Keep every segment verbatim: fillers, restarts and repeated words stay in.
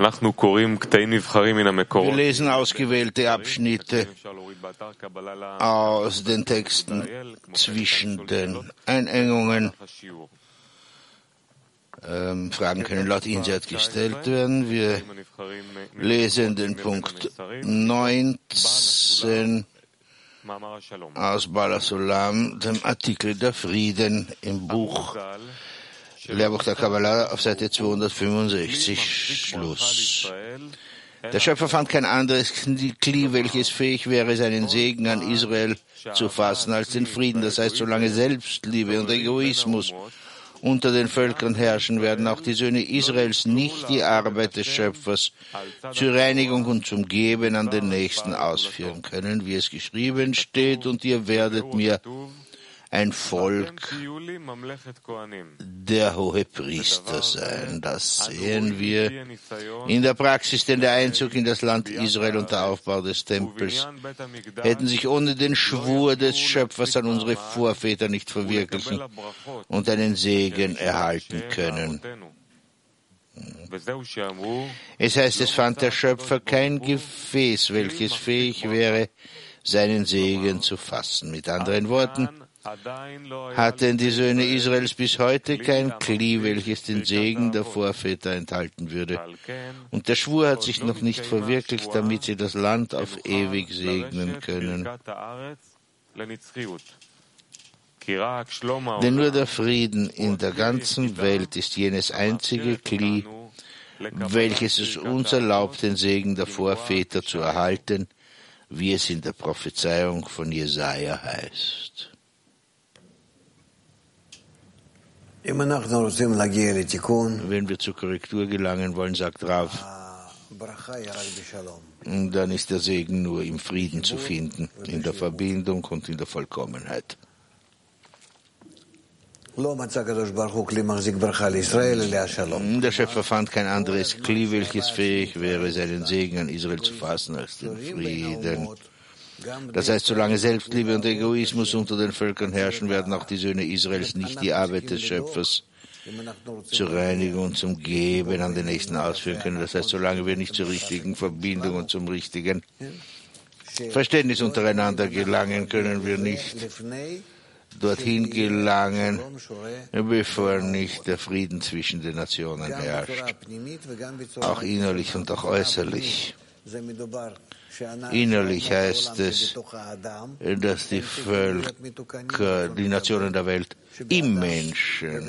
Wir lesen ausgewählte Abschnitte aus den Texten zwischen den Einengungen. Ähm, Fragen können laut Insert gestellt werden. Wir lesen den Punkt neunzehn aus Baal HaSulam, dem Artikel der Frieden im Buch Lehrbuch der Kabbalah auf Seite zweihundertfünfundsechzig, Schluss. Der Schöpfer fand kein anderes Kli, welches fähig wäre, seinen Segen an Israel zu fassen, als den Frieden. Das heißt, solange Selbstliebe und Egoismus unter den Völkern herrschen, werden auch die Söhne Israels nicht die Arbeit des Schöpfers zur Reinigung und zum Geben an den Nächsten ausführen können, wie es geschrieben steht, und ihr werdet mir ein Volk der Hohepriester sein. Das sehen wir in der Praxis, denn der Einzug in das Land Israel und der Aufbau des Tempels hätten sich ohne den Schwur des Schöpfers an unsere Vorväter nicht verwirklichen und einen Segen erhalten können. Es heißt, es fand der Schöpfer kein Gefäß, welches fähig wäre, seinen Segen zu fassen. Mit anderen Worten, hatten die Söhne Israels bis heute kein Kli, welches den Segen der Vorväter enthalten würde. Und der Schwur hat sich noch nicht verwirklicht, damit sie das Land auf ewig segnen können. Denn nur der Frieden in der ganzen Welt ist jenes einzige Kli, welches es uns erlaubt, den Segen der Vorväter zu erhalten, wie es in der Prophezeiung von Jesaja heißt. Wenn wir zur Korrektur gelangen wollen, sagt Rav, dann ist der Segen nur im Frieden zu finden, in der Verbindung und in der Vollkommenheit. Der Schöpfer fand kein anderes Kli, welches fähig wäre, seinen Segen an Israel zu fassen, als den Frieden. Das heißt, solange Selbstliebe und Egoismus unter den Völkern herrschen, werden auch die Söhne Israels nicht die Arbeit des Schöpfers zur Reinigung und zum Geben an den Nächsten ausführen können. Das heißt, solange wir nicht zur richtigen Verbindung und zum richtigen Verständnis untereinander gelangen, können wir nicht dorthin gelangen, bevor nicht der Frieden zwischen den Nationen herrscht, auch innerlich und auch äußerlich. Innerlich heißt es, dass die Völker, die Nationen der Welt im Menschen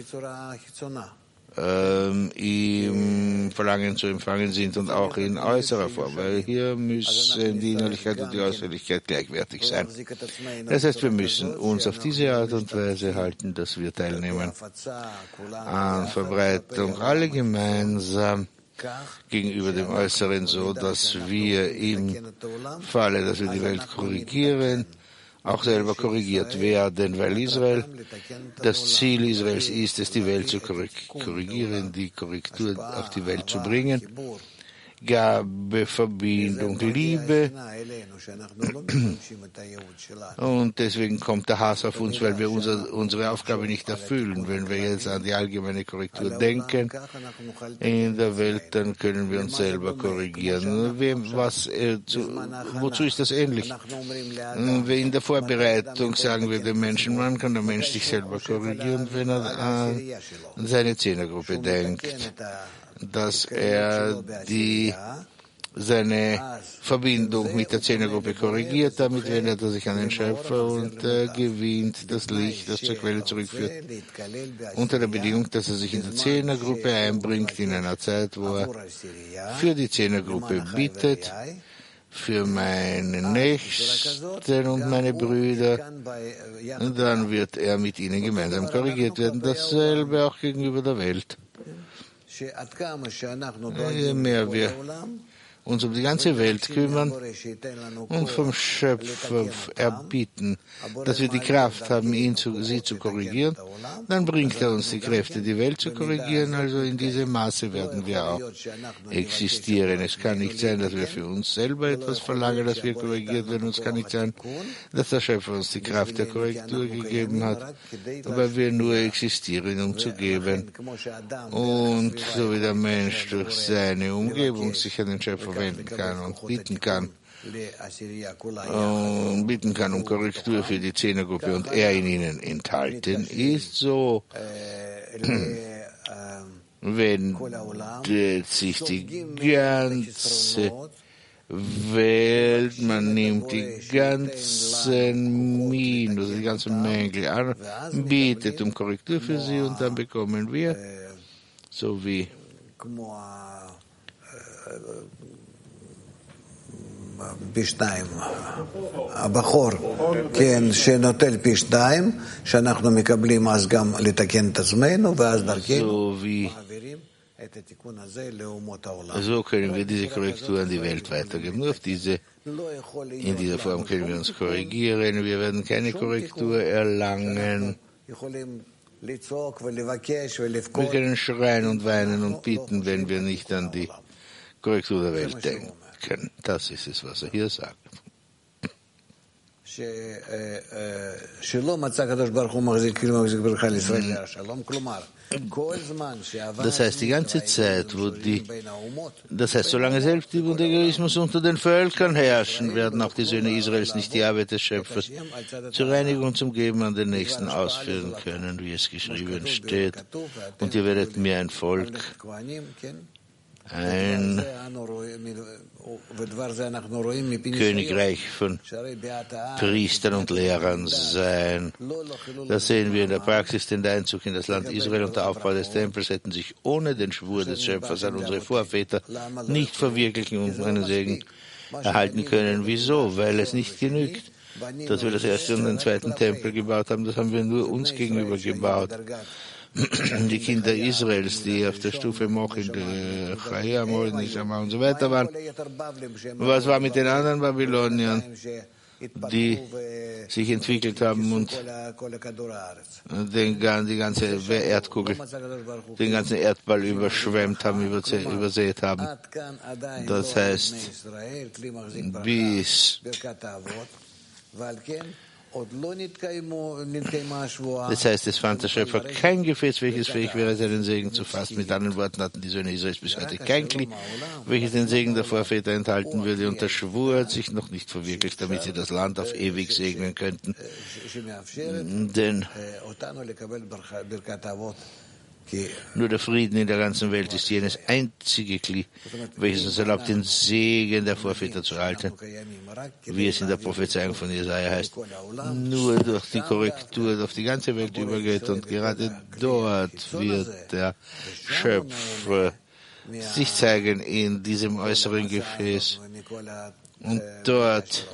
ähm, im Verlangen zu empfangen sind und auch in äußerer Form, weil hier müssen die Innerlichkeit und die Äußerlichkeit gleichwertig sein. Das heißt, wir müssen uns auf diese Art und Weise halten, dass wir teilnehmen an Verbreitung, alle gemeinsam gegenüber dem Äußeren, so dass wir im Falle, dass wir die Welt korrigieren, auch selber korrigiert werden, weil Israel, das Ziel Israels ist es, die Welt zu korrigieren, die Korrektur auf die Welt zu bringen. Gabe, Verbindung, Liebe. Und deswegen kommt der Hass auf uns, weil wir unser, unsere Aufgabe nicht erfüllen. Wenn wir jetzt an die allgemeine Korrektur denken in der Welt, dann können wir uns selber korrigieren. Was, äh, zu, wozu ist das ähnlich? In der Vorbereitung sagen wir dem Menschen, wann kann der Mensch sich selber korrigieren, wenn er an seine Zehnergruppe denkt, dass er die, seine Verbindung mit der Zehnergruppe korrigiert, damit wendet er sich an den Schöpfer und äh, gewinnt das Licht, das zur Quelle zurückführt, unter der Bedingung, dass er sich in der Zehnergruppe einbringt, in einer Zeit, wo er für die Zehnergruppe bittet, für meine Nächsten und meine Brüder, und dann wird er mit ihnen gemeinsam korrigiert werden. Dasselbe auch gegenüber der Welt. Je mehr wir uns um die ganze Welt kümmern und vom Schöpfer erbitten, dass wir die Kraft haben, ihn zu, sie zu korrigieren, dann bringt er uns die Kräfte, die Welt zu korrigieren. Also in diesem Maße werden wir auch existieren. Es kann nicht sein, dass wir für uns selber etwas verlangen, dass wir korrigiert werden. Es kann nicht sein, dass der Schöpfer uns die Kraft der Korrektur gegeben hat, weil wir nur existieren, um zu geben. Und so wie der Mensch durch seine Umgebung sich an den Schöpfer wenden kann und bitten kann, und bitten kann um Korrektur für die Zehnergruppe und er in ihnen enthalten ist, so wendet sich die ganze Welt, man nimmt die ganzen Minus, die ganzen Mängel an, bietet um Korrektur für sie und dann bekommen wir, so wie פי שתיים. הבחור, כן, שנוטל פי שתיים, שאנחנו מקבלים אז גם לתקן את עצמנו, ואז דרכנו מעבירים את התיקון הזה לאומות העולם. So können wir diese Korrektur an die Welt weitergeben. Nur auf diese, in dieser Form können wir uns korrigieren. Wir werden keine Korrektur erlangen. Wir können schreien und weinen und bitten, wenn wir nicht an die Korrektur der Welt denken. Das ist es, was er hier sagt. Das heißt, die ganze Zeit, wo die, das heißt, solange Selbstliebe und Egoismus unter den Völkern herrschen, werden auch die Söhne Israels nicht die Arbeit des Schöpfers zur Reinigung und zum Geben an den Nächsten ausführen können, wie es geschrieben steht. Und ihr werdet mir ein Volk, ein Königreich von Priestern und Lehrern sein. Das sehen wir in der Praxis, denn der Einzug in das Land Israel und der Aufbau des Tempels hätten sich ohne den Schwur des Schöpfers an unsere Vorväter nicht verwirklichen und einen Segen erhalten können. Wieso? Weil es nicht genügt, dass wir das erste und den zweiten Tempel gebaut haben. Das haben wir nur uns gegenüber gebaut. Die Kinder Israels, die auf der Stufe Moch in der Chayam und so weiter waren. Was war mit den anderen Babyloniern, die sich entwickelt haben und den, die ganze Erdkugel, den ganzen Erdball überschwemmt haben, übersät haben? Das heißt, bis Das heißt, es fand der Schöpfer kein Gefäß, welches fähig wäre, seinen Segen zu fassen. Mit anderen Worten hatten die Söhne Israels bis heute kein Kli, welches den Segen der Vorväter enthalten würde, und der Schwur hat sich noch nicht verwirklicht, damit sie das Land auf ewig segnen könnten. Denn nur der Frieden in der ganzen Welt ist jenes einzige Kli, welches uns erlaubt, den Segen der Vorväter zu erhalten, wie es in der Prophezeiung von Jesaja heißt, nur durch die Korrektur auf die ganze Welt übergeht, und gerade dort wird der Schöpfer sich zeigen in diesem äußeren Gefäß, und dort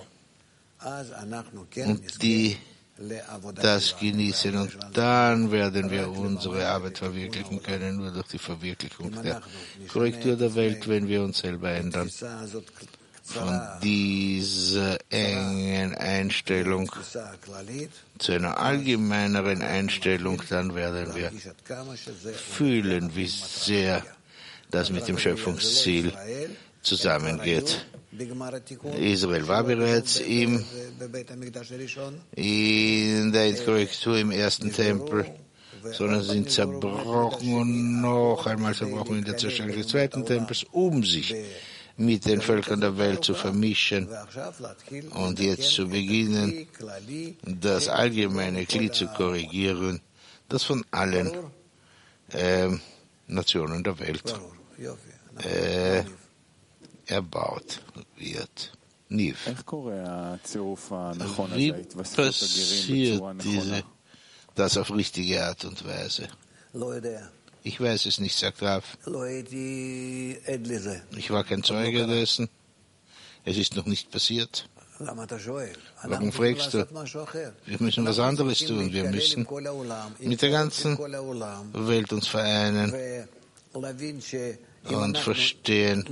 und die das genießen, und dann werden wir unsere Arbeit verwirklichen können, nur durch die Verwirklichung der Korrektur der Welt, wenn wir uns selber ändern. Von dieser engen Einstellung zu einer allgemeineren Einstellung, dann werden wir fühlen, wie sehr das mit dem Schöpfungsziel zusammengeht. Israel war bereits im, in der Korrektur im ersten Tempel, sondern sind zerbrochen und noch einmal zerbrochen in der Zerstörung des zweiten Tempels, um sich mit den Völkern der Welt zu vermischen und jetzt zu beginnen, das allgemeine Glied zu korrigieren, das von allen äh, Nationen der Welt äh, erbaut wird. Niv. Wie passiert diese, das auf richtige Art und Weise? Ich weiß es nicht, sagt Rav. Ich war kein Zeuge dessen. Es ist noch nicht passiert. Warum fragst du? Wir müssen was anderes tun. Wir müssen mit der ganzen Welt uns vereinen und verstehen,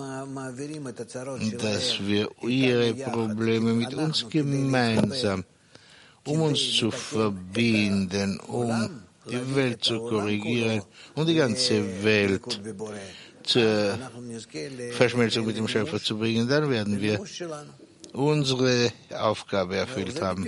dass wir ihre Probleme mit uns gemeinsam, um uns zu verbinden, um die Welt zu korrigieren und die ganze Welt zur Verschmelzung mit dem Schöpfer zu bringen, dann werden wir unsere Aufgabe erfüllt haben.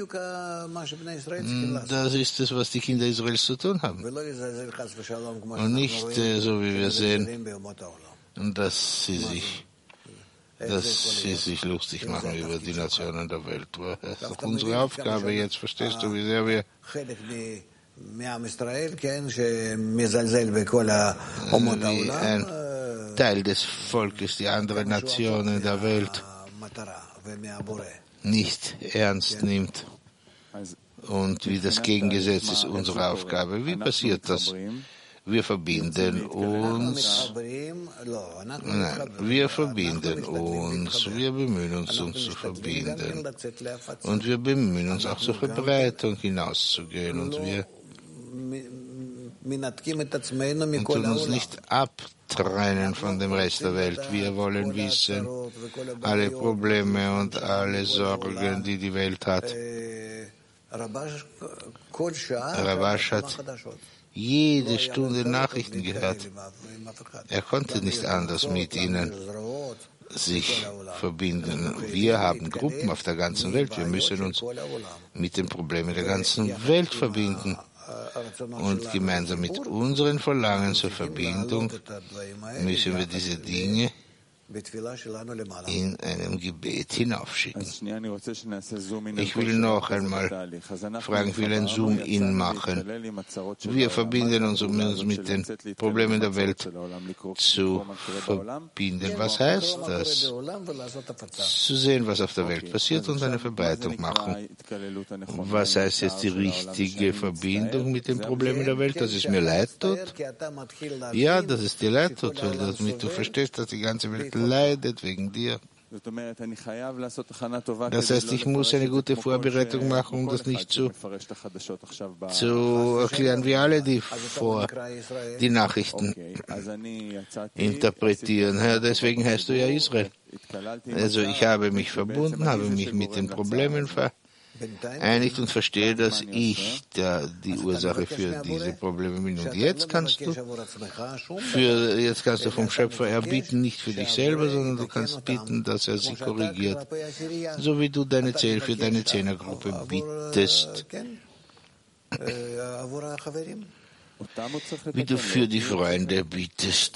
Das ist es, was die Kinder Israels zu tun haben. Und nicht äh, so, wie wir sehen, dass sie sich, dass sie sich lustig machen über die Nationen der Welt. Das ist doch unsere Aufgabe jetzt. Verstehst du, wie sehr wir wie ein Teil des Volkes, die anderen Nationen der Welt nicht ernst nimmt und wie das Gegengesetz ist unsere Aufgabe. Wie passiert das? Wir verbinden uns, nein, wir verbinden uns, wir bemühen uns, uns zu verbinden und wir bemühen uns auch zur Verbreitung hinauszugehen und wir und tun uns nicht abtrennen von dem Rest der Welt. Wir wollen wissen, alle Probleme und alle Sorgen, die die Welt hat. Rabash hat jede Stunde Nachrichten gehört. Er konnte nicht anders mit ihnen sich verbinden. Wir haben Gruppen auf der ganzen Welt. Wir müssen uns mit den Problemen der ganzen Welt verbinden. Und gemeinsam mit unseren Verlangen zur Verbindung müssen wir diese Dinge in einem Gebet hinaufschicken. Ich will noch einmal fragen, ich will ein Zoom-In machen. Wir verbinden uns, um uns mit den Problemen der Welt zu verbinden. Was heißt das? Zu sehen, was auf der Welt passiert und eine Verbreitung machen. Was heißt jetzt die richtige Verbindung mit den Problemen der Welt? Dass es mir leid tut? Ja, dass es dir leid tut, weil damit du verstehst, dass die ganze Welt leidet wegen dir. Das heißt, ich muss eine gute Vorbereitung machen, um das nicht zu, zu erklären, wie alle die vor die Nachrichten interpretieren. Ja, deswegen heißt du ja Israel. Also ich habe mich verbunden, habe mich mit den Problemen vereinigt und verstehe, dass ich der, die Ursache für diese Probleme bin. Und jetzt kannst du für, jetzt kannst du vom Schöpfer erbitten, nicht für dich selber, sondern du kannst bitten, dass er sie korrigiert. So wie du deine Zähl für deine Zehnergruppe bittest. Wie du für die Freunde bittest.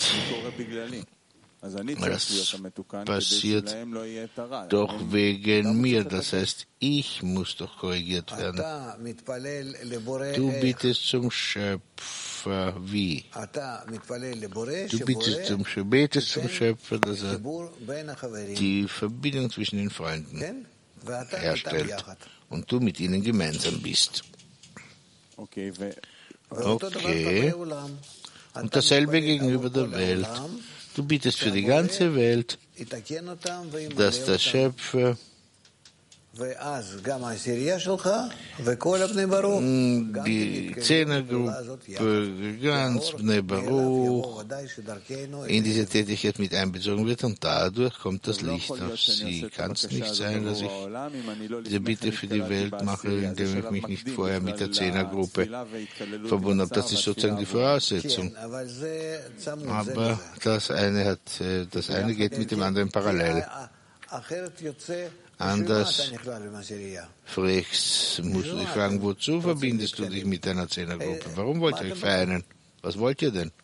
Das passiert doch wegen mir. Das heißt, ich muss doch korrigiert werden. Du bittest zum Schöpfer wie? Du bittest zum, betest zum Schöpfer, dass er die Verbindung zwischen den Freunden herstellt und du mit ihnen gemeinsam bist. Okay. Und dasselbe gegenüber der Welt. Du bittest für die ganze Welt, dass der Schöpfer die Zehnergruppe, ganz Bnei Baruch, in diese Tätigkeit mit einbezogen wird und dadurch kommt das Licht auf sie. Kann es nicht sein, dass ich diese Bitte für die Welt mache, indem ich mich nicht vorher mit der Zehnergruppe verbunden habe. Das ist sozusagen die Voraussetzung. Aber das eine hat, das eine geht mit dem anderen parallel. Anders fragst, musst du dich fragen, wozu verbindest du dich mit deiner Zehnergruppe? Warum wollt ihr euch vereinen? Was wollt ihr denn?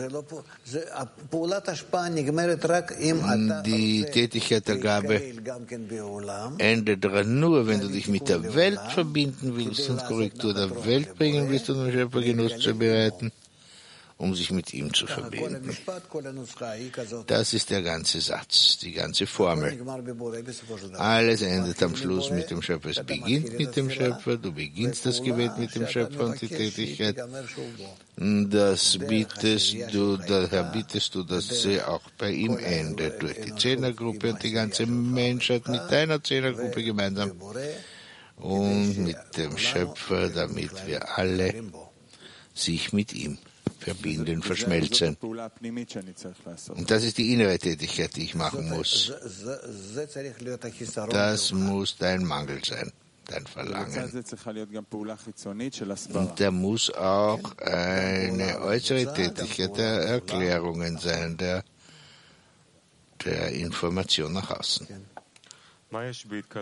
Die Tätigkeit der Gabe endet daran nur, wenn du dich mit der Welt verbinden willst und Korrektur der Welt bringen willst, um den Schöpfer Genuss zu bereiten, um sich mit ihm zu verbinden. Das ist der ganze Satz, die ganze Formel. Alles endet am Schluss mit dem Schöpfer. Es beginnt mit dem Schöpfer, du beginnst das Gebet mit dem Schöpfer und die Tätigkeit. Das bittest du, daher bittest du, dass sie auch bei ihm endet, durch die Zehnergruppe und die ganze Menschheit mit deiner Zehnergruppe gemeinsam und mit dem Schöpfer, damit wir alle sich mit ihm verbinden, verschmelzen. Und das ist die innere Tätigkeit, die ich machen muss. Das muss dein Mangel sein, dein Verlangen. Und da muss auch eine äußere Tätigkeit der Erklärungen sein, der, der Information nach außen. Was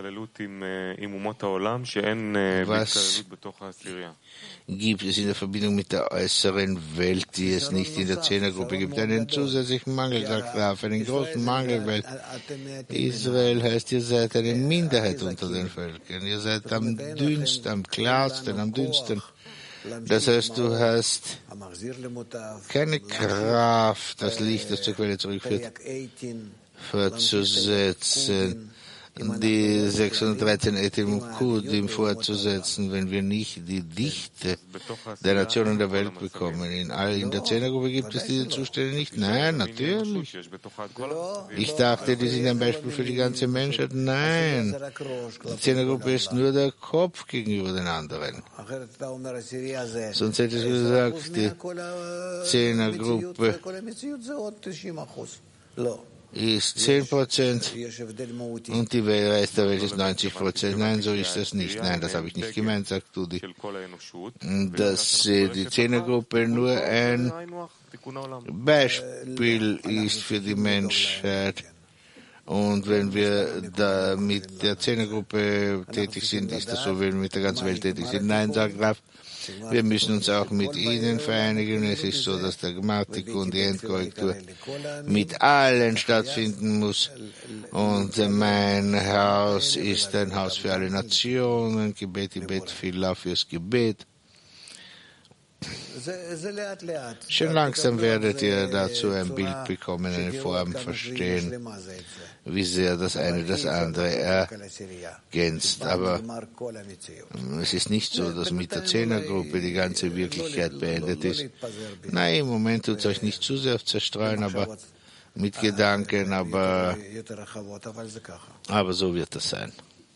gibt es in der Verbindung mit der äußeren Welt, die es nicht in der Zehnergruppe gibt? Einen zusätzlichen Mangel, sagt Raf, einen großen Mangel, weil Israel heißt, ihr seid eine Minderheit unter den Völkern. Ihr seid am dünnsten, am klarsten, am dünnsten. Das heißt, du hast keine Kraft, das Licht, das zur Quelle zurückführt, fortzusetzen, die sechshundertdreizehn Etim Kudim vorzusetzen, wenn wir nicht die Dichte der Nationen der Welt bekommen. In, all, in der Zehnergruppe gibt es diese Zustände nicht. Nein, natürlich. Ich dachte, die sind ein Beispiel für die ganze Menschheit. Nein. Die Zehnergruppe ist nur der Kopf gegenüber den anderen. Sonst hättest du gesagt, die Zehnergruppe ist zehn Prozent und die Rest der Welt ist neunzig Prozent. Nein, so ist das nicht. Nein, das habe ich nicht gemeint, sagt Dudi. Dass die Zehnergruppe nur ein Beispiel ist für die Menschheit. Und wenn wir da mit der Zehnergruppe tätig sind, ist das so, wenn wir mit der ganzen Welt tätig sind. Nein, sagt Raf. Wir müssen uns auch mit ihnen vereinigen. Es ist so, dass der Grammatik und die Endkorrektur mit allen stattfinden muss. Und mein Haus ist ein Haus für alle Nationen. Gebet, Gebet, Filah fürs Gebet. Schon langsam werdet ihr dazu ein Bild bekommen, eine Form verstehen, wie sehr das eine das andere ergänzt. Aber es ist nicht so, dass mit der Zehnergruppe die ganze Wirklichkeit beendet ist. Nein, im Moment tut es euch nicht zu sehr zerstreuen, aber mit Gedanken, aber, aber so wird das sein.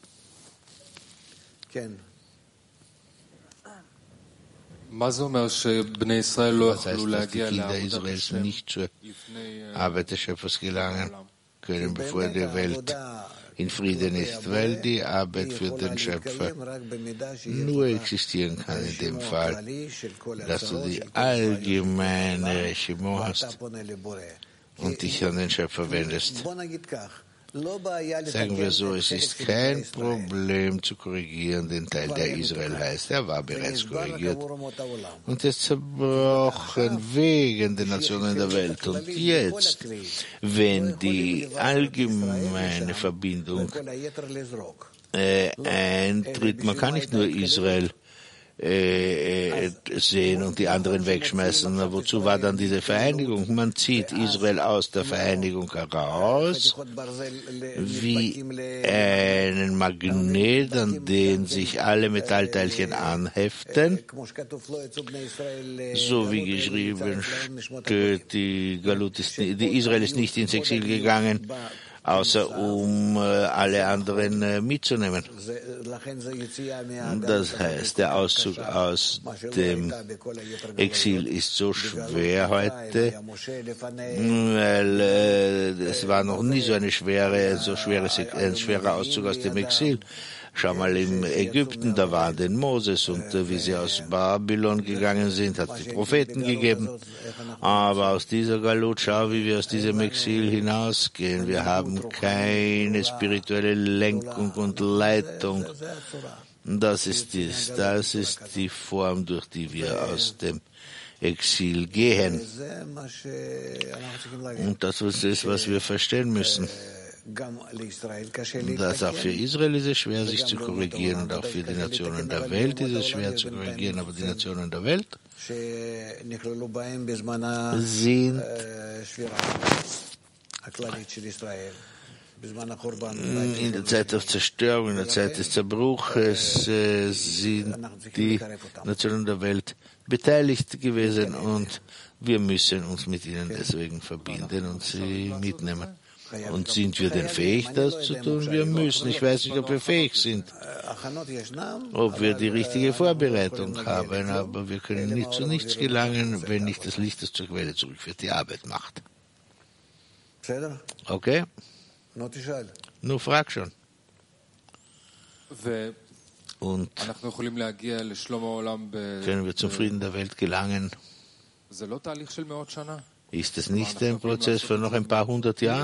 Was heißt, dass die Kinder Israels nicht zur Arbeit des Schöpfers gelangen können, bevor die Welt in Frieden ist? Weil die Arbeit für den Schöpfer nur existieren kann in dem Fall, dass du die allgemeine Regiment hast und dich an den Schöpfer wendest. Sagen wir so, es ist kein Problem zu korrigieren den Teil, der Israel heißt. Er war bereits korrigiert und ist zerbrochen wegen den Nationen der Welt. Und jetzt, wenn die allgemeine Verbindung äh, eintritt, man kann nicht nur Israel Äh, sehen und die anderen wegschmeißen. Na, wozu war dann diese Vereinigung? Man zieht Israel aus der Vereinigung heraus wie einen Magnet, an den sich alle Metallteilchen anheften. So wie geschrieben steht, die, Galut ist, die Israel ist nicht ins Exil gegangen, außer um äh, alle anderen äh, mitzunehmen. Das heißt, der Auszug aus dem Exil ist so schwer heute, weil äh, es war noch nie so eine schwere, so schweres, ein schwerer Auszug aus dem Exil. Schau mal in Ägypten, da waren den Moses und äh, wie sie aus Babylon gegangen sind, hat es die Propheten gegeben. Aber aus dieser Galut, schau, wie wir aus diesem Exil hinausgehen. Wir haben keine spirituelle Lenkung und Leitung. Das ist dies, das ist die Form, durch die wir aus dem Exil gehen. Und das ist es, was wir verstehen müssen. Das auch für Israel ist es schwer, sich zu korrigieren, und auch für die Nationen der Welt ist es schwer zu korrigieren, aber die Nationen der Welt sind in der Zeit der Zerstörung, in der Zeit des Zerbruches äh, sind die Nationen der Welt beteiligt gewesen und wir müssen uns mit ihnen deswegen verbinden und sie mitnehmen. Und sind wir denn fähig, das zu tun? Wir müssen. Ich weiß nicht, ob wir fähig sind, ob wir die richtige Vorbereitung haben, aber wir können nicht zu nichts gelangen, wenn nicht das Licht, das zur Quelle zurückführt, die Arbeit macht. Okay? Nur frag schon. Und können wir zum Frieden der Welt gelangen? Ist es nicht ein Prozess von noch ein paar hundert Jahren?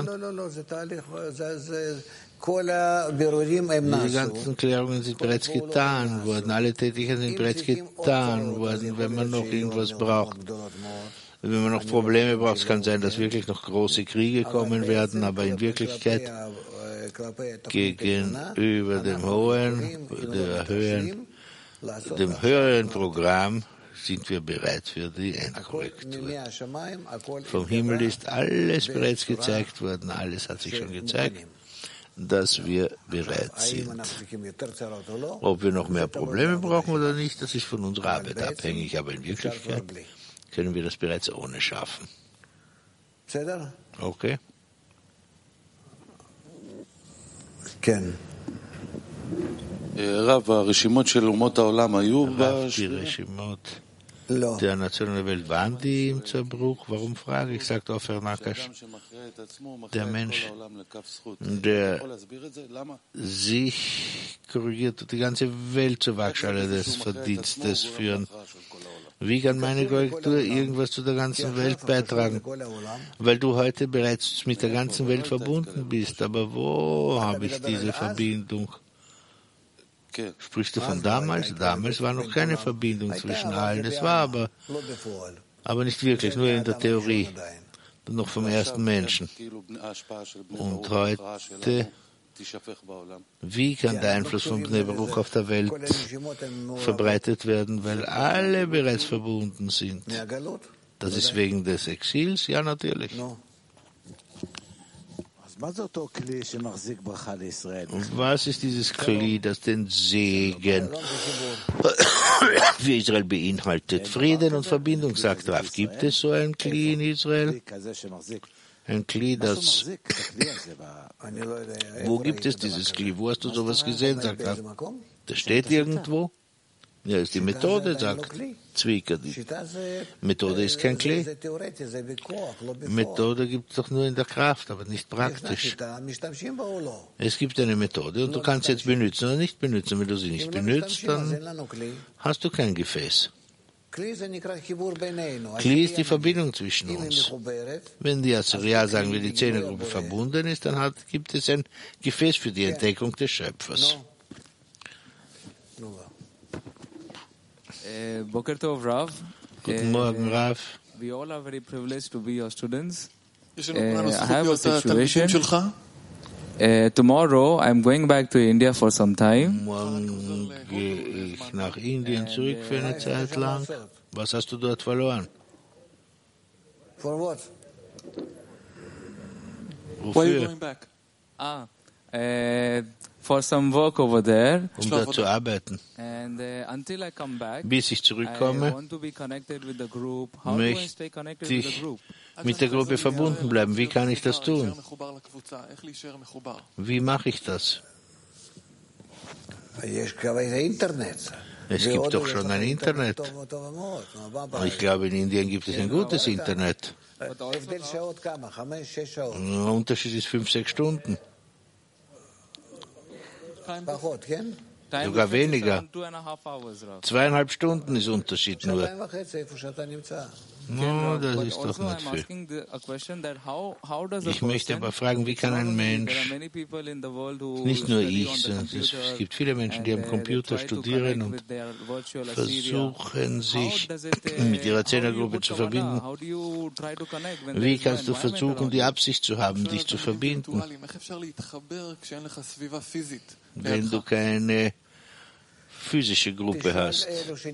Die ganzen Klärungen sind bereits getan worden, alle Tätigkeiten sind bereits getan worden. Wenn man noch irgendwas braucht, wenn man noch Probleme braucht, es kann sein, dass wirklich noch große Kriege kommen werden, aber in Wirklichkeit gegenüber dem hohen, der höheren, dem höheren Programm sind wir bereit für die Endkorrektur. Vom Himmel ist alles bereits gezeigt worden, alles hat sich schon gezeigt, dass wir bereit sind. Ob wir noch mehr Probleme brauchen oder nicht, das ist von unserer Arbeit abhängig, aber in Wirklichkeit können wir das bereits ohne schaffen. Okay? Ken. Rav, die Reshimot der Nationen der Welt, waren die im Zerbruch? Warum frage ich? Sagt Ofer Nakash. Der Mensch, der sich korrigiert und die ganze Welt zur Waagschale des Verdienstes führen. Wie kann meine Korrektur irgendwas zu der ganzen Welt beitragen? Weil du heute bereits mit der ganzen Welt verbunden bist. Aber wo habe ich diese Verbindung? Sprichst du von damals? Damals war noch keine Verbindung zwischen allen. Es war aber, aber nicht wirklich, nur in der Theorie. Noch vom ersten Menschen. Und heute, wie kann der Einfluss von Bnei Baruch auf der Welt verbreitet werden, weil alle bereits verbunden sind? Das ist wegen des Exils? Ja, natürlich. Und was ist dieses Kli, das den Segen für Israel beinhaltet? Frieden und Verbindung, sagt Rav. Gibt es so ein Kli in Israel? Ein Kli, das... Wo gibt es dieses Kli? Wo hast du sowas gesehen, sagt Rav? Das steht irgendwo? Ja, ist die Methode, sagt Zwieker. Die Methode ist kein Kli. Methode gibt es doch nur in der Kraft, aber nicht praktisch. Es gibt eine Methode und du kannst sie jetzt benutzen oder nicht benutzen. Wenn du sie nicht benutzt, dann hast du kein Gefäß. Kli ist die Verbindung zwischen uns. Wenn die Assyrier sagen, wie die Zehnergruppe verbunden ist, dann hat, gibt es ein Gefäß für die Entdeckung des Schöpfers. Uh, Boker Tov, Rav. Guten Morgen, Rav. We all are very privileged to be your students. Uh, I have a situation. Uh, tomorrow I'm going back to India for some time. Morgen gehe ich nach Indien zurück für eine Zeit lang. Was hast du dort verloren? For what? Why are you Wofür? going back? Ah, uh, for some work over there. Um dort zu arbeiten. And uh, until I come back, Bis ich I zurückkomme, want to be connected with the group. How do I stay connected with the möchte group? ich mit der Gruppe verbunden bleiben. Wie kann ich das tun? Wie mache ich das? Es gibt doch schon ein Internet. Ich glaube, in Indien gibt es ein gutes Internet. Der Unterschied ist fünf, sechs Stunden. Sogar weniger. Zweieinhalb Stunden ist Unterschied nur. No, das ist doch nicht viel. Ich möchte aber fragen, wie kann ein Mensch, nicht nur ich, sondern es gibt viele Menschen, die am Computer studieren und versuchen, sich mit ihrer Zehnergruppe zu verbinden. Wie kannst du versuchen, die Absicht zu haben, dich zu verbinden, wenn du keine physische Gruppe hast?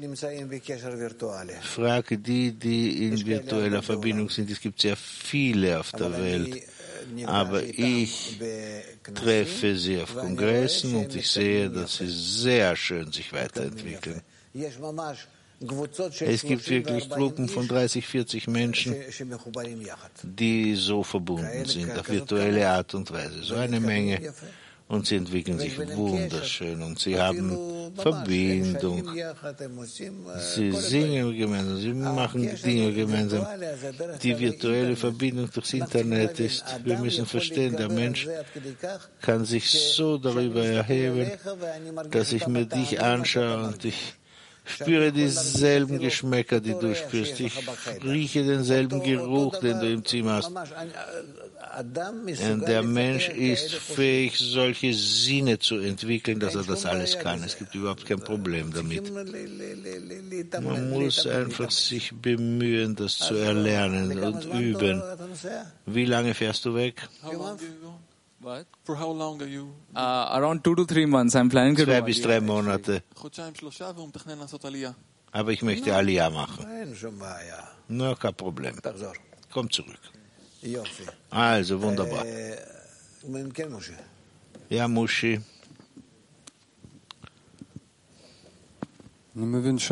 Frage die, die in virtueller Verbindung sind. Es gibt sehr viele auf der Welt. Aber ich treffe sie auf Kongressen und ich sehe, dass sie sehr schön sich weiterentwickeln. Es gibt wirklich Gruppen von dreißig, vierzig Menschen, die so verbunden sind, auf virtuelle Art und Weise. So eine Menge. Und sie entwickeln sich wunderschön und sie haben Verbindung. Sie singen gemeinsam, sie machen Dinge gemeinsam. Die virtuelle Verbindung durchs Internet ist, wir müssen verstehen, der Mensch kann sich so darüber erheben, dass ich mir dich anschaue und ich spüre dieselben Geschmäcker, die du spürst. Ich rieche denselben Geruch, den du im Zimmer hast. Und der Mensch ist fähig, solche Sinne zu entwickeln, dass er das alles kann. Es gibt überhaupt kein Problem damit. Man muss einfach sich bemühen, das zu erlernen und üben. Wie lange fährst du weg? What? For how long are you? Uh, around two to three months. I'm planning to. Zwei bis drei Monate. Aber ich möchte Aliyah machen. Na, kein Problem. Komm zurück. Also, wunderbar. Ja, Mushi. Ich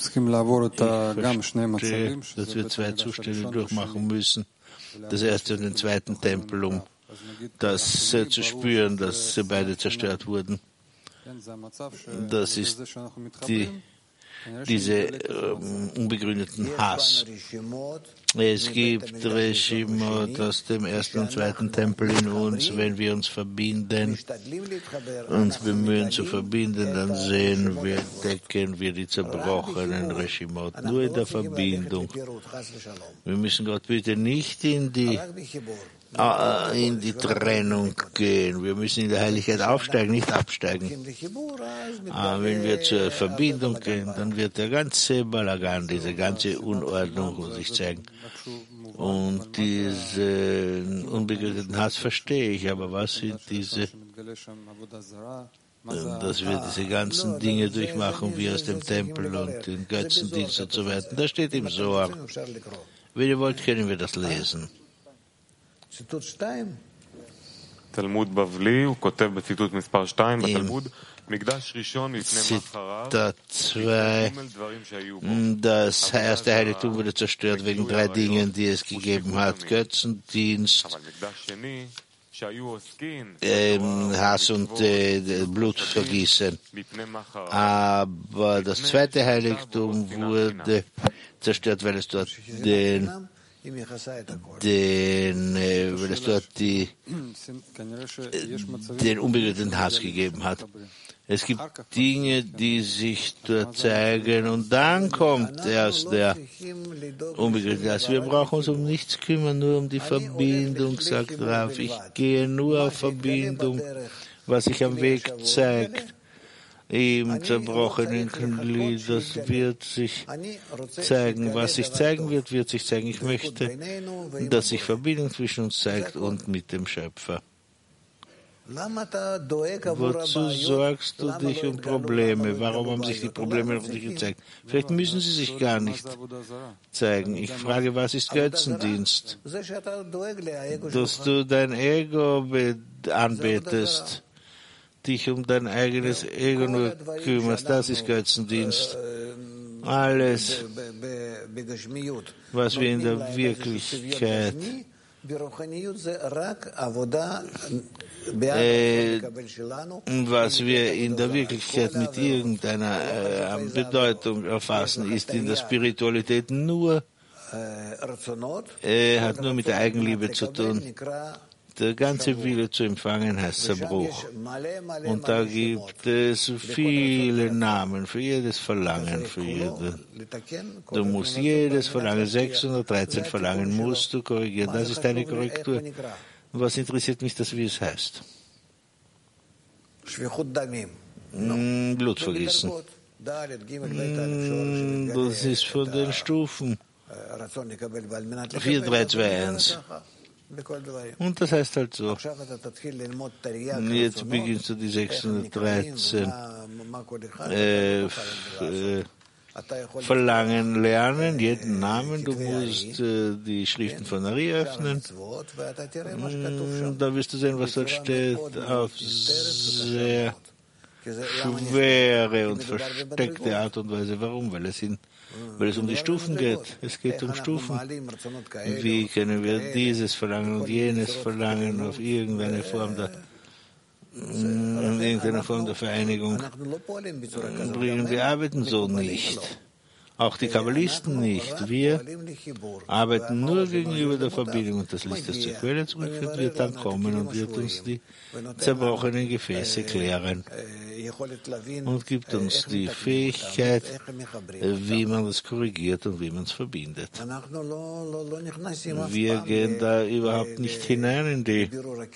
verstehe, dass wir zwei Zustände durchmachen müssen. Das erste und den zweiten Tempel, um das äh, zu spüren, dass sie beide zerstört wurden. Das ist die, diese ähm, unbegründeten Hass. Es gibt Reshimot aus dem ersten und zweiten Tempel in uns. Wenn wir uns verbinden, uns bemühen zu verbinden, dann sehen wir, decken wir die zerbrochenen Reshimot. Nur in der Verbindung. Wir müssen Gott bitte nicht in die in die Trennung gehen. Wir müssen in der Heiligkeit aufsteigen, nicht absteigen. Aber wenn wir zur Verbindung gehen, dann wird der ganze Balagan, diese ganze Unordnung sich zeigen. Und diesen unbegründeten Hass verstehe ich, aber was sind diese, dass wir diese ganzen Dinge durchmachen, wie aus dem Tempel und den Götzendienst und so weiter. Das steht im Zohar. Wenn ihr wollt, können wir das lesen. תלמוד בבלי, הוא כותב בציטוט מספר שתיים בתלמוד, מקדש ראשון לפני מחריו, das erste Heiligtum wurde zerstört wegen drei Dingen, die es gegeben hat: Götzendienst, ähm, Hass und äh, Blutvergießen. Aber das zweite Heiligtum wurde zerstört, weil es dort den den, äh, weil es dort die, äh, den unbegründeten Hass gegeben hat. Es gibt Dinge, die sich dort zeigen und dann kommt erst der unbegründete Hass. Wir brauchen uns um nichts kümmern, nur um die Verbindung, sagt Rav. Ich gehe nur auf Verbindung, was sich am Weg zeigt. Im zerbrochenen Glied, das wird sich zeigen. Was sich zeigen wird, wird sich zeigen. Ich möchte, dass sich Verbindung zwischen uns zeigt und mit dem Schöpfer. Wozu sorgst du dich um Probleme? Warum haben sich die Probleme noch nicht gezeigt? Vielleicht müssen sie sich gar nicht zeigen. Ich frage, was ist Götzendienst? Dass du dein Ego anbetest, dich um dein eigenes Ego nur kümmerst, das ist Götzendienst. Alles, was wir in der Wirklichkeit äh, was wir in der Wirklichkeit mit irgendeiner äh, Bedeutung erfassen, ist in der Spiritualität nur, äh, hat nur mit der Eigenliebe zu tun. Der ganze Wille zu empfangen heißt Zerbruch. Und da gibt es viele Namen für jedes Verlangen, für jede. Du musst jedes Verlangen, sechshundertreizehn Verlangen, musst du korrigieren. Das ist deine Korrektur. Und was interessiert mich das, wie es heißt? Mm, Blutvergießen. Mm, das ist von den Stufen. vier, drei, zwei, eins. Und das heißt halt so. Jetzt beginnst du die sechshundertdreizehn äh, äh, Verlangen lernen, jeden Namen. Du musst äh, die Schriften von Ari öffnen. Da wirst du sehen, was dort steht, auf sehr schwere und versteckte Art und Weise. Warum? Weil es, in, weil es um die Stufen geht. Es geht um Stufen. Wie können wir dieses verlangen und jenes verlangen auf irgendeine Form der in irgendeiner Form der Vereinigung bringen. Wir arbeiten so nicht. Auch die Kabbalisten nicht. Wir arbeiten nur gegenüber der Verbindung und das Licht, das zur Quelle zurückführt, wird dann kommen und wird uns die zerbrochenen Gefäße klären und gibt uns die Fähigkeit, wie man es korrigiert und wie man es verbindet. Wir gehen da überhaupt nicht hinein in die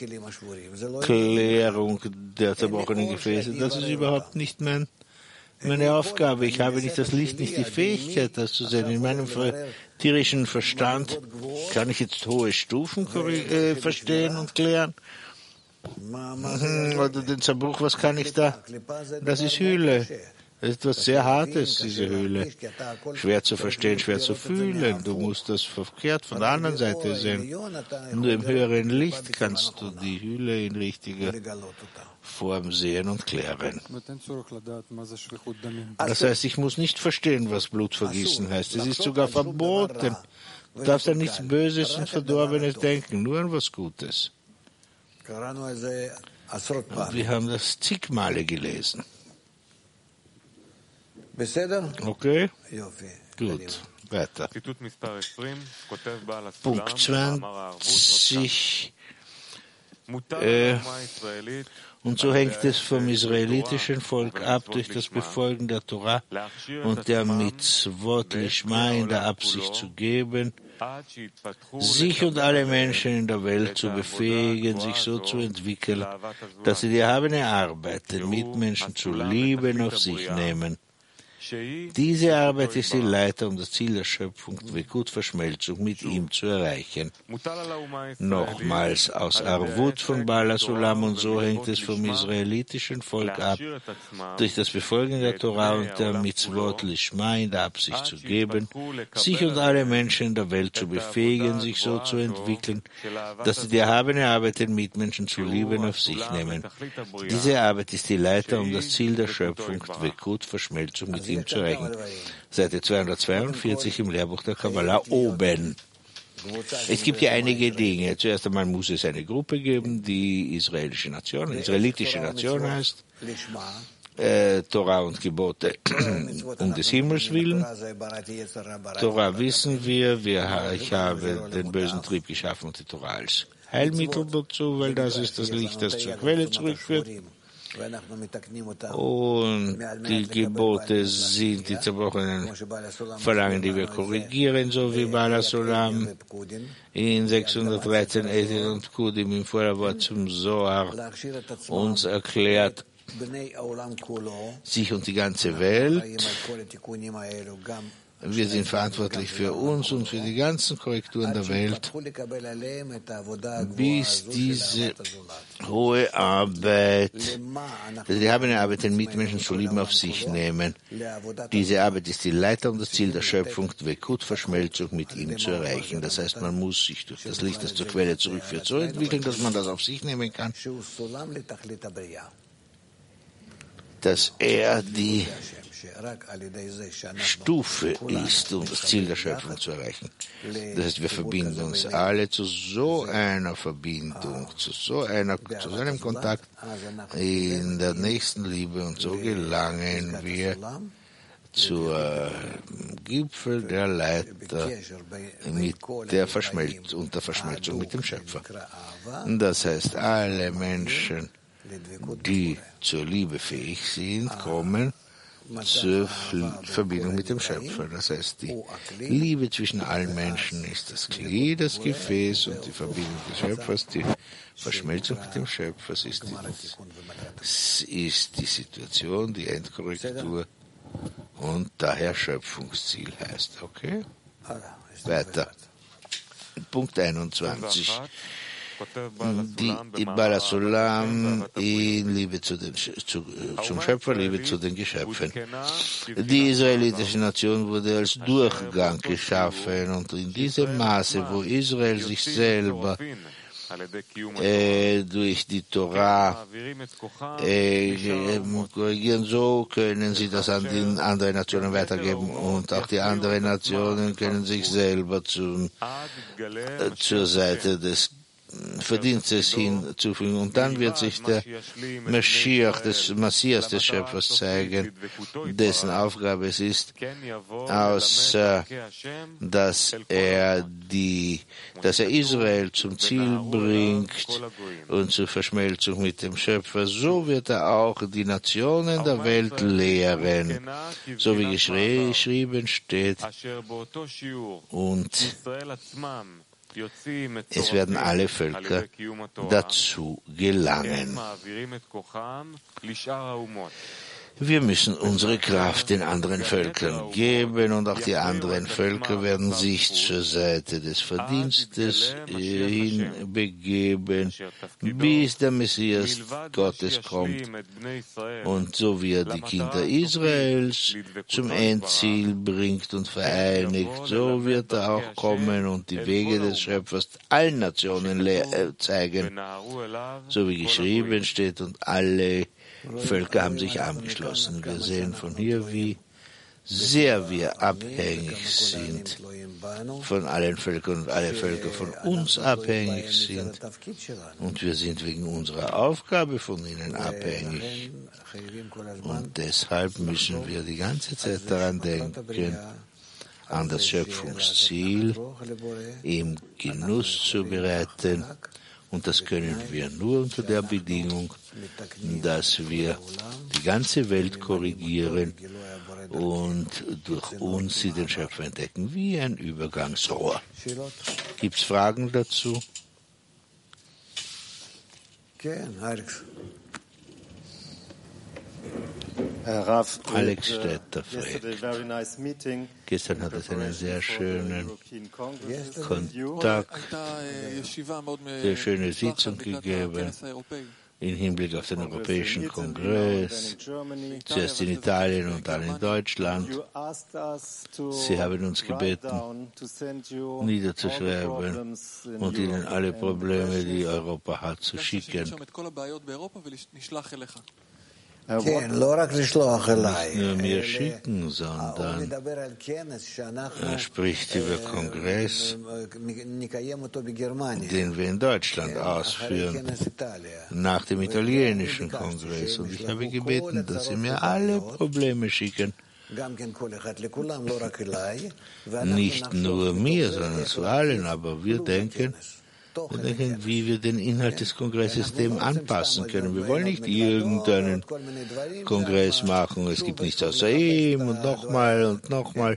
Klärung der zerbrochenen Gefäße. Das ist überhaupt nicht mein meine Aufgabe. Ich habe nicht das Licht, nicht die Fähigkeit, das zu sehen. In meinem tierischen Verstand kann ich jetzt hohe Stufen äh, verstehen und klären. Oder den Zerbruch, was kann ich da? Das ist Hülle. Das ist etwas sehr Hartes, diese Hülle. Schwer zu verstehen, schwer zu fühlen. Du musst das verkehrt von der anderen Seite sehen. Nur im höheren Licht kannst du die Hülle in richtiger Form sehen und klären. Das heißt, ich muss nicht verstehen, was Blutvergießen heißt. Es ist sogar verboten. Du darfst an nichts Böses und Verdorbenes denken, nur an was Gutes. Wir haben das zig Male gelesen. Okay? Gut, weiter. Punkt zwanzig. Äh, und so hängt es vom israelitischen Volk ab, durch das Befolgen der Torah und der Mitzvot Lishma in der Absicht zu geben, sich und alle Menschen in der Welt zu befähigen, sich so zu entwickeln, dass sie die erhabene Arbeit, den Mitmenschen zu lieben, auf sich nehmen. Diese Arbeit ist die Leiter, um das Ziel der Schöpfung, Dvekut-Verschmelzung mit ihm zu erreichen. Nochmals, aus Arvut von Baal HaSulam, und so hängt es vom israelitischen Volk ab, durch das Befolgen der Torah und der Mitzvot Lishma in der Absicht zu geben, sich und alle Menschen in der Welt zu befähigen, sich so zu entwickeln, dass sie die erhabene Arbeit, den Mitmenschen zu lieben, auf sich nehmen. Diese Arbeit ist die Leiter, um das Ziel der Schöpfung, Dvekut-Verschmelzung mit ihm zu erreichen. Seite zweihundertzweiundvierzig im Lehrbuch der Kabbalah oben. Es gibt hier einige Dinge. Zuerst einmal muss es eine Gruppe geben, die israelische Nation, israelitische Nation heißt, äh, Torah und Gebote um des Himmels willen. Torah wissen wir, wir, ich habe den bösen Trieb geschaffen und die Torah als Heilmittel dazu, weil das ist das Licht, das zur Quelle zurückführt. Und die Gebote sind die zerbrochenen Verlangen, die wir korrigieren, so wie Baal HaSulam in sechshundertdreizehn Ethel und Kudim im Vorwort zum Zohar uns erklärt, sich und die ganze Welt. Wir sind verantwortlich für uns und für die ganzen Korrekturen der Welt, bis diese hohe Arbeit, die haben eine Arbeit, den Mitmenschen zu lieben, auf sich nehmen. Diese Arbeit ist die Leiter und das Ziel der Schöpfung, Dvekut, Verschmelzung mit ihm zu erreichen. Das heißt, man muss sich durch das Licht, das zur Quelle zurückführt, so entwickeln, dass man das auf sich nehmen kann, dass er die Stufe ist, um das Ziel der Schöpfung zu erreichen. Das heißt, wir verbinden uns alle zu so einer Verbindung, zu so einer, zu so einem Kontakt in der nächsten Liebe, und so gelangen wir zur Gipfel der Leiter mit der Verschmelzung und der Verschmelzung mit dem Schöpfer. Das heißt, alle Menschen, die zur Liebe fähig sind, kommen zur Verbindung mit dem Schöpfer. Das heißt, die Liebe zwischen allen Menschen ist das Glied, das Gefäß, und die Verbindung des Schöpfers, die Verschmelzung mit dem Schöpfer ist die, ist die Situation, die Endkorrektur und daher Schöpfungsziel heißt. Okay? Weiter. Punkt einundzwanzig. Die Baal HaSulam in Liebe zu den, zu, zum Schöpfer, Liebe zu den Geschöpfen. Die israelitische Nation wurde als Durchgang geschaffen, und in diesem Maße, wo Israel sich selber äh, durch die Torah äh, korrigieren. So können sie das an die anderen Nationen weitergeben und auch die anderen Nationen können sich selber zum, äh, zur Seite des Verdienstes hinzufügen. Und dann wird sich der Maschiach, des Messias des Schöpfers zeigen, dessen Aufgabe es ist, aus, äh, dass er die, dass er Israel zum Ziel bringt und zur Verschmelzung mit dem Schöpfer. So wird er auch die Nationen der Welt lehren, so wie geschrieben steht. Und es werden alle Völker dazu gelangen. Wir müssen unsere Kraft den anderen Völkern geben und auch die anderen Völker werden sich zur Seite des Verdienstes hinbegeben, bis der Messias Gottes kommt. Und so wie er die Kinder Israels zum Endziel bringt und vereinigt, so wird er auch kommen und die Wege des Schöpfers allen Nationen zeigen, so wie geschrieben steht, und alle Völker haben sich angeschlossen. Wir sehen von hier, wie sehr wir abhängig sind von allen Völkern und alle Völker von uns abhängig sind. Und wir sind wegen unserer Aufgabe von ihnen abhängig. Und deshalb müssen wir die ganze Zeit daran denken, an das Schöpfungsziel, im Genuss zu bereiten. Und das können wir nur unter der Bedingung, dass wir die ganze Welt korrigieren und durch uns sie den Schöpfer entdecken, wie ein Übergangsrohr. Gibt es Fragen dazu? Alex Stetter fragt. Gestern hat es einen sehr schönen Kontakt, sehr schöne Sitzung gegeben im Hinblick auf den Europäischen Kongress, zuerst in Italien und dann in Deutschland. Sie haben uns gebeten, niederzuschreiben und ihnen alle Probleme, die Europa hat, zu schicken. Nicht nur mir schicken, sondern er spricht über Kongress, den wir in Deutschland ausführen, nach dem italienischen Kongress. Und ich habe gebeten, dass sie mir alle Probleme schicken. Nicht nur mir, sondern zu allen, aber wir denken, Wir denken, wie wir den Inhalt des Kongresses dem anpassen können. Wir wollen nicht irgendeinen Kongress machen. Es gibt nichts außer ihm und nochmal und nochmal.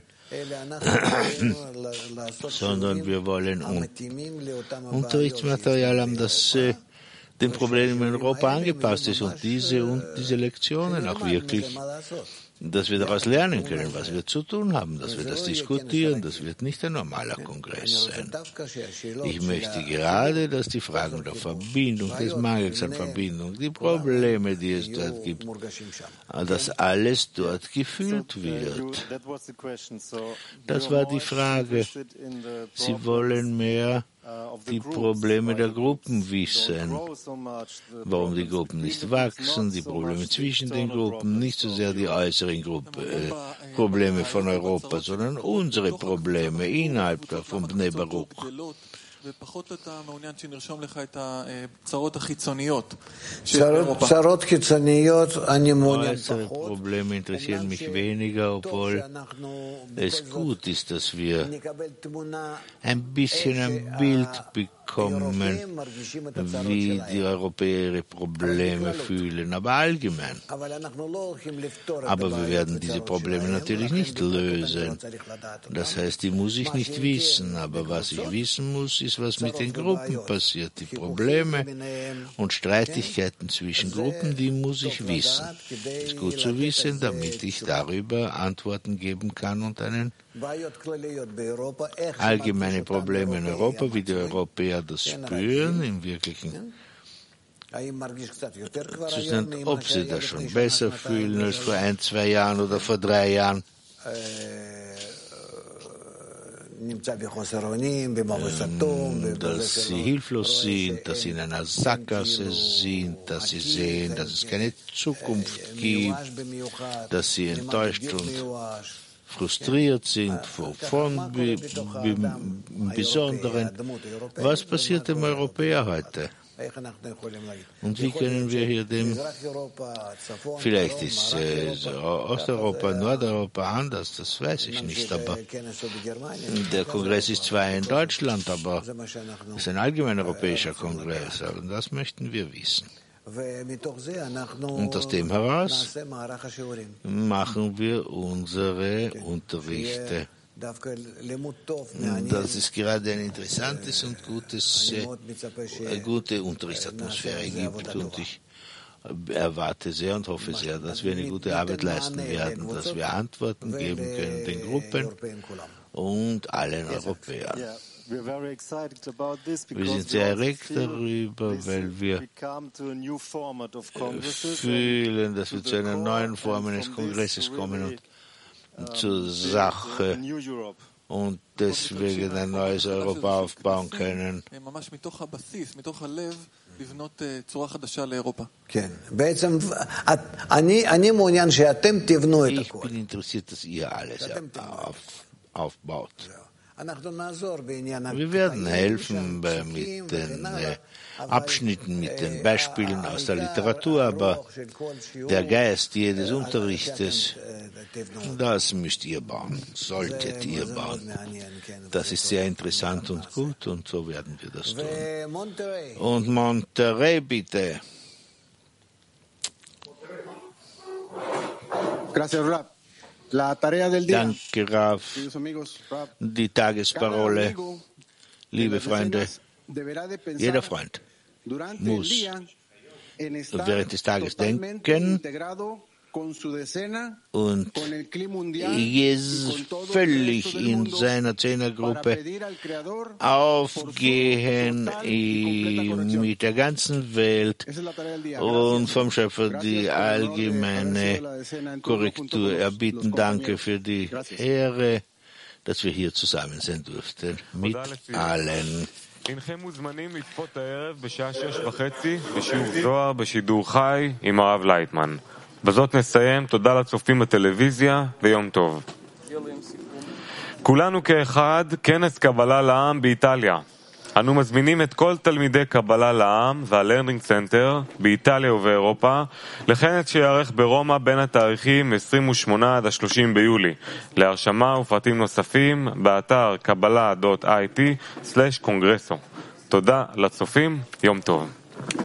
Sondern wir wollen un- Unterrichtsmaterial haben, das äh, den Problemen in Europa angepasst ist und diese und diese Lektionen auch wirklich, dass wir daraus lernen können, was wir zu tun haben, dass wir das diskutieren. Das wird nicht ein normaler Kongress sein. Ich möchte gerade, dass die Fragen der Verbindung, des Mangels an Verbindung, die Probleme, die es dort gibt, dass alles dort gefühlt wird. Das war die Frage. Sie wollen mehr die Probleme der Gruppen wissen, warum die Gruppen nicht wachsen, die Probleme zwischen den Gruppen, nicht so sehr die äußeren Gruppen, äh, Probleme von Europa, sondern unsere Probleme innerhalb von Bnei Baruch. Äußere Probleme interessieren mich weniger, obwohl es gut ist, dass wir ein bisschen ein Bild bekommen, wie die Europäer ihre Probleme fühlen, aber allgemein. Aber wir werden diese Probleme natürlich nicht lösen. Das heißt, die muss ich nicht wissen, aber was ich wissen muss, ist, was mit den Gruppen passiert. Die Probleme und Streitigkeiten zwischen Gruppen, die muss ich wissen. Das ist gut zu wissen, damit ich darüber Antworten geben kann und einen allgemeine Probleme in Europa, wie die Europäer das spüren, im wirklichen Zustand, ob sie das schon besser fühlen als vor ein, zwei Jahren oder vor drei Jahren. dass sie hilflos sind, dass sie in einer Sackgasse sind, dass sie sehen, dass es keine Zukunft gibt, dass sie enttäuscht und frustriert sind, wovon im Besonderen. Was passiert dem Europäer heute? Und wie können wir hier dem, vielleicht ist äh, Osteuropa, Nordeuropa anders, das weiß ich nicht, aber der Kongress ist zwar in Deutschland, aber es ist ein allgemein europäischer Kongress, und das möchten wir wissen. Und aus dem heraus machen wir unsere Unterrichte. Dass es gerade ein interessantes und gutes, eine gute Unterrichtsatmosphäre gibt, und ich erwarte sehr und hoffe sehr, dass wir eine gute Arbeit leisten werden, dass wir Antworten geben können den Gruppen und allen Europäern. Wir sind sehr erregt darüber, weil wir fühlen, dass wir zu einer neuen Form eines Kongresses kommen und zur Sache und deswegen ein neues Europa aufbauen können. Ich bin interessiert, dass ihr alles auf, aufbaut. Wir werden helfen mit den äh, Abschnitten, mit den Beispielen aus der Literatur, aber der Geist jedes Unterrichtes, das müsst ihr bauen, solltet ihr bauen. Das ist sehr interessant und gut, und so werden wir das tun. Und Monterrey, bitte. Gracias, Rab. Danke, Raf. Die Tagesparole, liebe Freunde, jeder Freund muss während des Tages denken und völlig in seiner Zehnergruppe aufgehen mit der ganzen Welt und vom Schöpfer die allgemeine Korrektur erbitten. Danke für die Ehre, dass wir hier zusammen sein durften mit allen. הנכם מוזמנים לצפות הערב בשעה שש וחצי בשיעור זוהר בשידור חי עם הרב לייטמן. בזאת נסיים. תודה לצופים בטלוויזיה ויום טוב. כולנו כאחד, כנס קבלה לעם באיטליה. אנו מזמינים את כל תלמידי קבלה לעם והלרנינג סנטר באיטליה ובאירופה לכנס שיערך ברומא בין התאריכים עשרים ושמונה עד שלושים ביולי. להרשמה ופרטים נוספים באתר קבלה דוט איי טי סלש קונגרסו. תודה לצופים, יום טוב.